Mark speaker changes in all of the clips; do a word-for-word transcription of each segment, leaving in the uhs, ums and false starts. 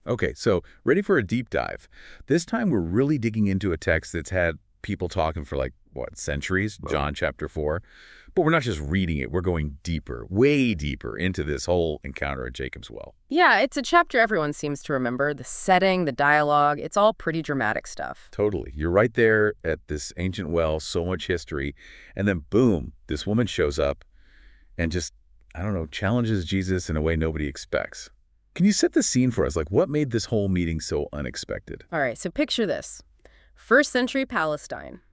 Speaker 1: Okay, so ready for a deep dive. This time we're really digging into a text that's had people talking for like, what, centuries? John chapter four. But we're not just reading it, we're going deeper, way deeper into this whole encounter at Jacob's Well.
Speaker 2: Yeah, it's a chapter everyone seems to remember. The setting, the dialogue, it's all pretty dramatic stuff.
Speaker 1: Totally. You're right there at this ancient well, so much history, and then boom, this woman shows up and just, I don't know, challenges Jesus in a way nobody expects. Can you set the scene for us? Like, what made this whole meeting so unexpected?
Speaker 2: All right, so picture this. First century Palestine.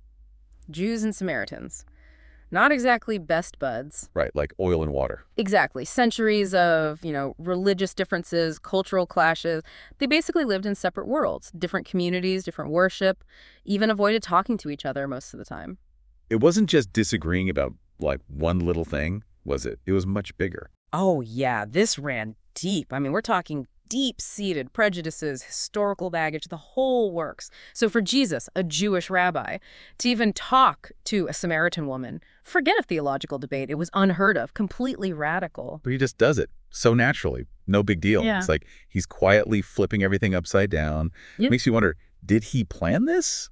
Speaker 2: Jews and Samaritans. Not exactly best buds.
Speaker 1: Right, like oil and water.
Speaker 2: Exactly. Centuries of, you know, religious differences, cultural clashes. They basically lived in separate worlds, different communities, different worship, even avoided talking to each other most of the time.
Speaker 1: It wasn't just disagreeing about, like, one little thing, was it? It was much bigger.
Speaker 2: Oh, yeah, this ran deep. I mean, we're talking deep-seated prejudices, historical baggage, the whole works. So for Jesus, a Jewish rabbi, to even talk to a Samaritan woman, forget a theological debate. It was unheard of, completely radical.
Speaker 1: But he just does it so naturally. No big deal.
Speaker 2: Yeah.
Speaker 1: It's like he's quietly flipping everything upside down.
Speaker 2: Yep.
Speaker 1: Makes you wonder, did he plan this?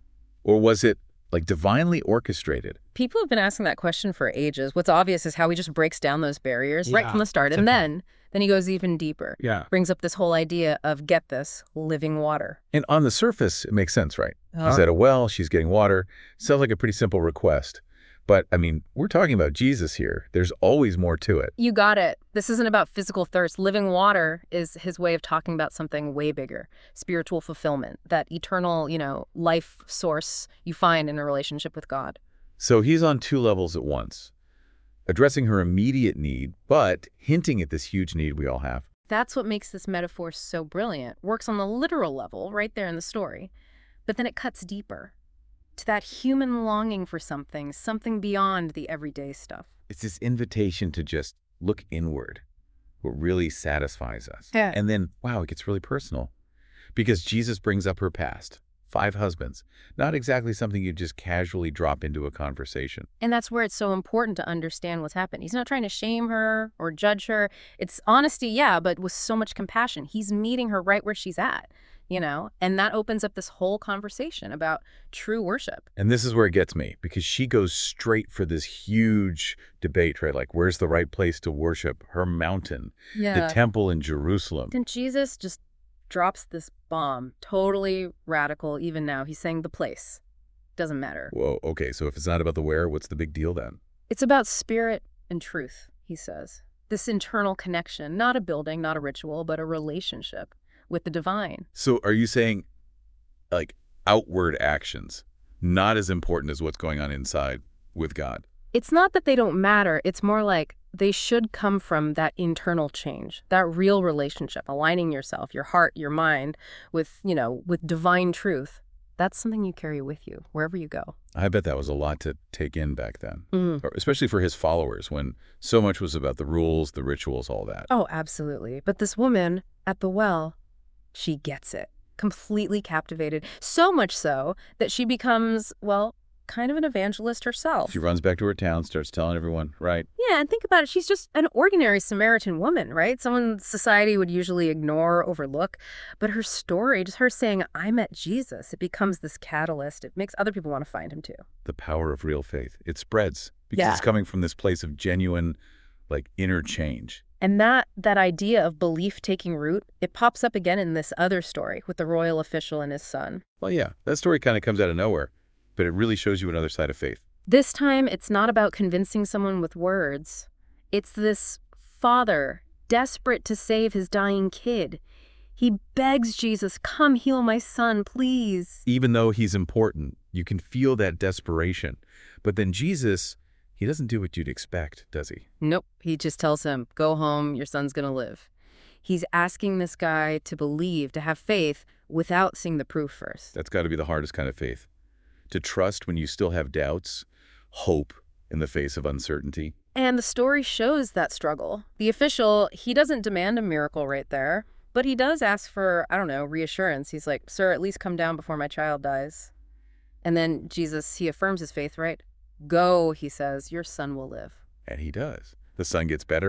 Speaker 1: Or was it, like, divinely orchestrated?
Speaker 2: People have been asking that question for ages. What's obvious is how he just breaks down those barriers right
Speaker 3: Yeah,
Speaker 2: from the start. And then, then he goes even deeper.
Speaker 3: Yeah.
Speaker 2: Brings up this whole idea of, get this, living water.
Speaker 1: And on the surface, it makes sense, right?
Speaker 2: Uh,
Speaker 1: He's at a well, she's getting water. Sounds like a pretty simple request. But, I mean, we're talking about Jesus here. There's always more to it.
Speaker 2: You got it. This isn't about physical thirst. Living water is his way of talking about something way bigger. Spiritual fulfillment, that eternal, you know, life source you find in a relationship with God.
Speaker 1: So he's on two levels at once, addressing her immediate need, but hinting at this huge need we all have.
Speaker 2: That's what makes this metaphor so brilliant. Works on the literal level, right there in the story. But then it cuts deeper to that human longing for something, something beyond the everyday stuff.
Speaker 1: It's this invitation to just look inward, what really satisfies us.
Speaker 2: Yeah.
Speaker 1: And then, wow, it gets really personal. Because Jesus brings up her past, five husbands, not exactly something you just casually drop into a conversation.
Speaker 2: And that's where it's so important to understand what's happened. He's not trying to shame her or judge her. It's honesty, yeah, but with so much compassion. He's meeting her right where she's at, you know? And that opens up this whole conversation about true worship.
Speaker 1: And this is where it gets me, because she goes straight for this huge debate, right? Like, where's the right place to worship? Her mountain, the temple in Jerusalem.
Speaker 2: Then Jesus just drops this bomb, totally radical even now. He's saying the place. Doesn't matter.
Speaker 1: Whoa, okay, so if it's not about the where, what's the big deal then?
Speaker 2: It's about spirit and truth, he says. This internal connection, not a building, not a ritual, but a relationship with the divine.
Speaker 1: So are you saying, like, outward actions, not as important as what's going on inside with God?
Speaker 2: It's not that they don't matter. It's more like they should come from that internal change, that real relationship, aligning yourself, your heart, your mind with, you know, with divine truth. That's something you carry with you wherever you go.
Speaker 1: I bet that was a lot to take in back then,
Speaker 2: Mm.
Speaker 1: or especially for his followers, when so much was about the rules, the rituals, all that.
Speaker 2: Oh, absolutely. But this woman at the well, she gets it, completely captivated, so much so that she becomes, well, kind of an evangelist herself.
Speaker 1: She runs back to her town, starts telling everyone, right?
Speaker 2: Yeah, and think about it. She's just an ordinary Samaritan woman, right? Someone society would usually ignore, overlook. But her story, just her saying, I met Jesus, it becomes this catalyst. It makes other people want to find him too.
Speaker 1: The power of real faith. It spreads because
Speaker 2: Yeah.
Speaker 1: it's coming from this place of genuine, like, inner change.
Speaker 2: And that that idea of belief taking root, it pops up again in this other story with the royal official and his son.
Speaker 1: Well, yeah, that story kind of comes out of nowhere, but it really shows you another side of faith.
Speaker 2: This time, it's not about convincing someone with words. It's this father desperate to save his dying kid. He begs Jesus, come heal my son, please.
Speaker 1: Even though he's important, you can feel that desperation. But then Jesus, he doesn't do what you'd expect, does he?
Speaker 2: Nope. He just tells him, go home, your son's going to live. He's asking this guy to believe, to have faith, without seeing the proof first.
Speaker 1: That's got to be the hardest kind of faith. To trust when you still have doubts, hope in the face of uncertainty.
Speaker 2: And the story shows that struggle. The official, he doesn't demand a miracle right there, but he does ask for, I don't know, reassurance. He's like, sir, at least come down before my child dies. And then Jesus, he affirms his faith, right? Go, he says, your son will live.
Speaker 1: And he does. The son gets better,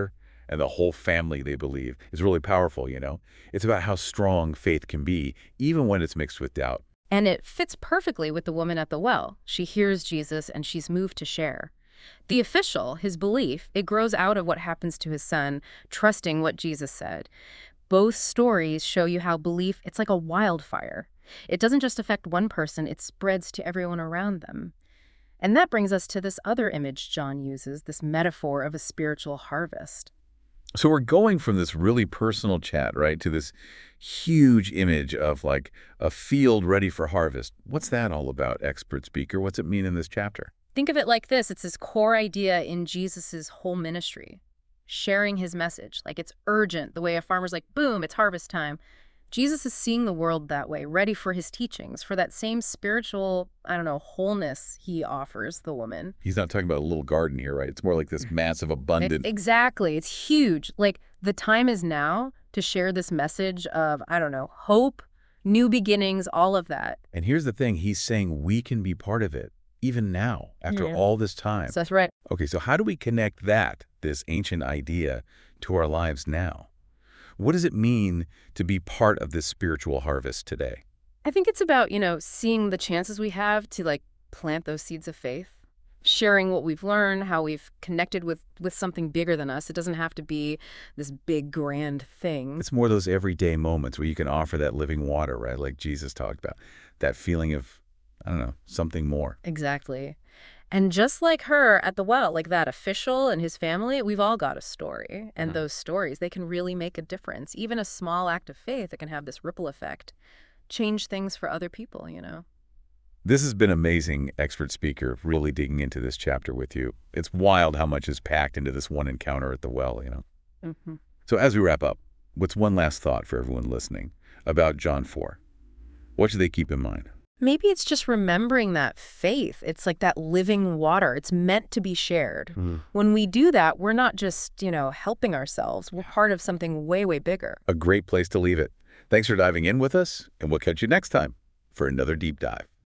Speaker 1: and the whole family, they believe, is really powerful, you know? It's about how strong faith can be, even when it's mixed with doubt.
Speaker 2: And it fits perfectly with the woman at the well. She hears Jesus and she's moved to share. The official, his belief, it grows out of what happens to his son, trusting what Jesus said. Both stories show you how belief, it's like a wildfire. It doesn't just affect one person, it spreads to everyone around them. And that brings us to this other image John uses, this metaphor of a spiritual harvest.
Speaker 1: So we're going from this really personal chat, right, to this huge image of like a field ready for harvest. What's that all about, expert speaker? What's it mean in this chapter?
Speaker 2: Think of it like this. It's this core idea in Jesus's whole ministry, sharing his message. Like it's urgent, the way a farmer's like, boom, it's harvest time. Jesus is seeing the world that way, ready for his teachings, for that same spiritual, I don't know, wholeness he offers the woman.
Speaker 1: He's not talking about a little garden here, right? It's more like this massive, abundant...
Speaker 2: Exactly. It's huge. Like the time is now to share this message of, I don't know, hope, new beginnings, all of that.
Speaker 1: And here's the thing. He's saying we can be part of it, even now, after
Speaker 2: Yeah.
Speaker 1: all this time.
Speaker 2: So that's right.
Speaker 1: Okay, so how do we connect that, this ancient idea, to our lives now? What does it mean to be part of this spiritual harvest today?
Speaker 2: I think it's about, you know, seeing the chances we have to like plant those seeds of faith, sharing what we've learned, how we've connected with, with something bigger than us. It doesn't have to be this big, grand thing.
Speaker 1: It's more those everyday moments where you can offer that living water, right? Like Jesus talked about, that feeling of, I don't know, something more.
Speaker 2: Exactly. And just like her at the well, like that official and his family, we've all got a story. And
Speaker 1: Mm.
Speaker 2: those stories, they can really make a difference. Even a small act of faith, it can have this ripple effect, change things for other people, you know?
Speaker 1: This has been amazing, expert speaker, really digging into this chapter with you. It's wild how much is packed into this one encounter at the well, you know?
Speaker 2: Mm-hmm.
Speaker 1: So as we wrap up, what's one last thought for everyone listening about John four? What should they keep in mind?
Speaker 2: Maybe it's just remembering that faith. It's like that living water. It's meant to be shared.
Speaker 1: Mm.
Speaker 2: When we do that, we're not just, you know, helping ourselves. We're part of something way, way bigger.
Speaker 1: A great place to leave it. Thanks for diving in with us, and we'll catch you next time for another deep dive.